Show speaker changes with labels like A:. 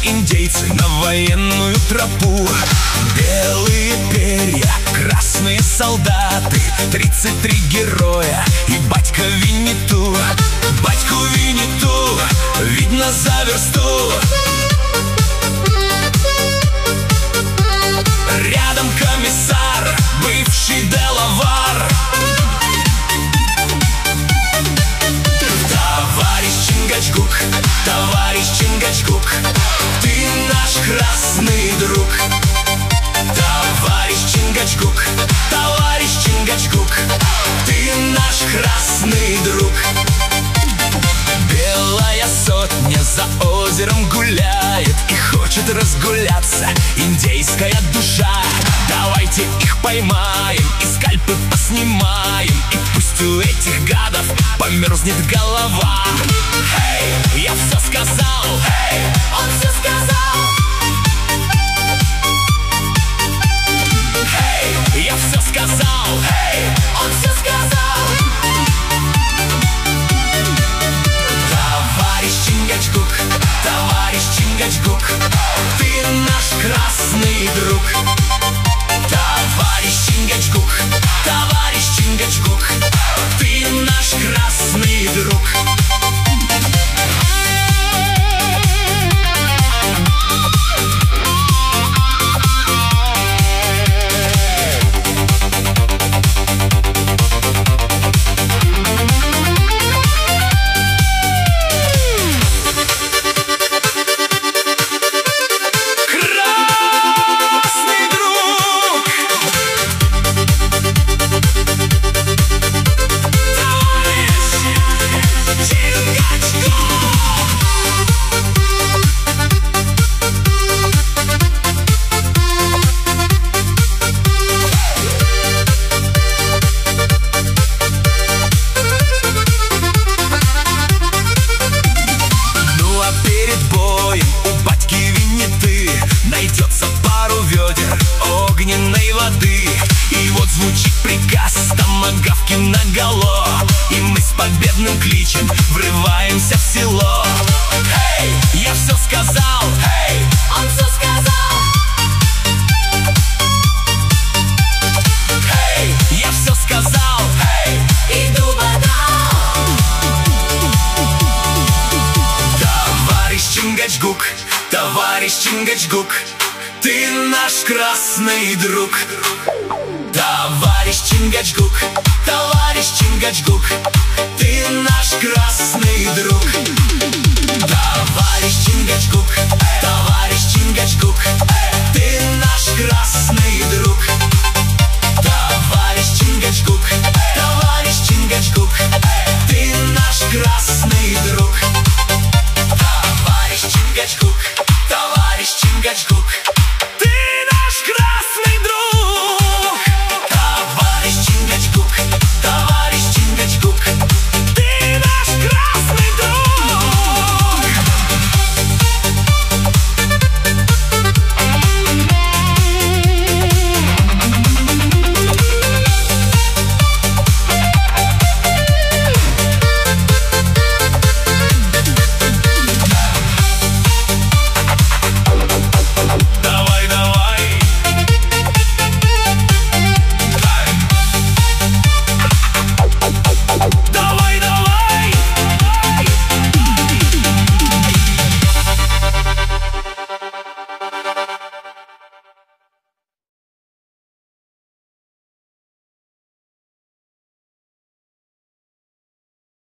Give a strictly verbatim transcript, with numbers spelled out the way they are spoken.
A: индейцы на военную тропу. Белые перья, красные солдаты, тридцать три героя и батька Винниту. Батьку Винниту видно за версту. Рядом комиссар, бывший делавар. Товарищ Чингачгук, товарищ Чингачгук, ты наш красный друг. Товарищ Чингачгук, товарищ Чингачгук, ты наш красный друг. Белая сотня за озером гуляет и хочет разгуляться индейская душа. Давайте их поймаем и скальпы поснимаем, и пусть у этих гадов померзнет голова. Эй, я все сказал, эй, он все сказал. Эй, я все сказал, эй, он все сказал. Товарищ Чингачгук, товарищ Чингачгук, ты наш красный друг. Товарищ Чингачгук, товарищ Чингачгук, ты наш красный друг. Найдется пару ведер огненной воды, и вот звучит приказ томагавки наголо, и мы с победным кличем врываемся в село. Эй, я все сказал, эй, он все сказал. Эй, я все сказал, эй, иду бодал. Товарищ Чингачгук, товарищ Чингачгук, ты наш красный друг. Товарищ Чингачгук, товарищ Чингачгук, ты наш красный друг. Товарищ Чингачгук, товарищ Чингачгук,